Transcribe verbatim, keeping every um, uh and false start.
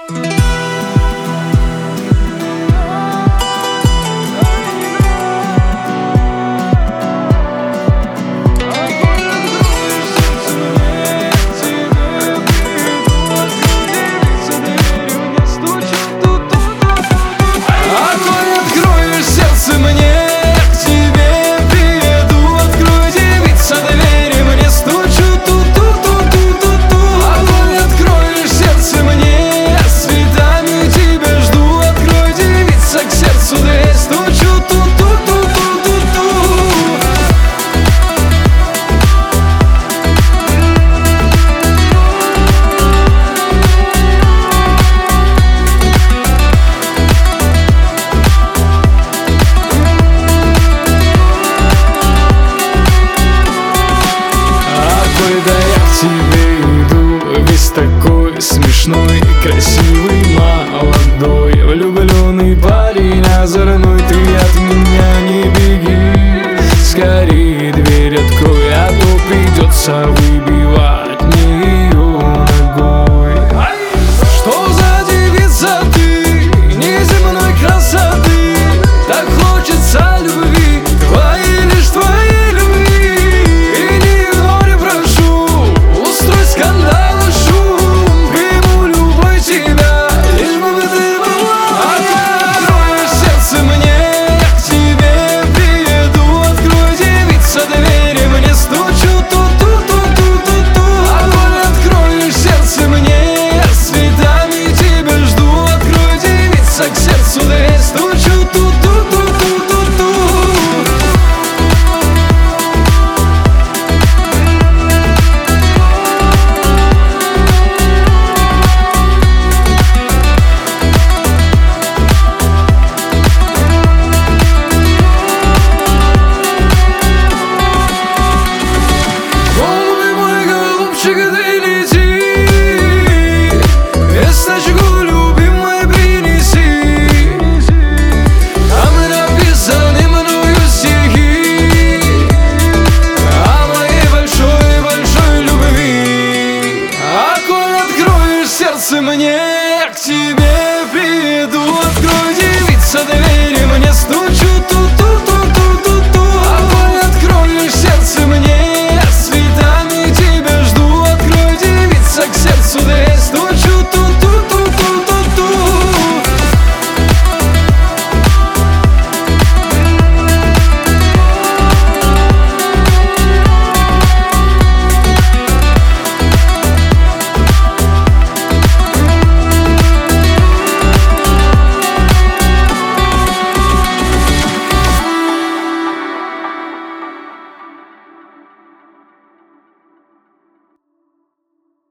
Такой смешной, красивый, молодой, влюбленный парень озорной. Ты от меня не беги, скорее дверь открой, а то придется выбивать мне ее ногой. Что за девица ты, неземной красоты? Так хочется любви, твоей, лишь твоей любви. И не игнори, прошу, устрой скандал. Мне к тебе.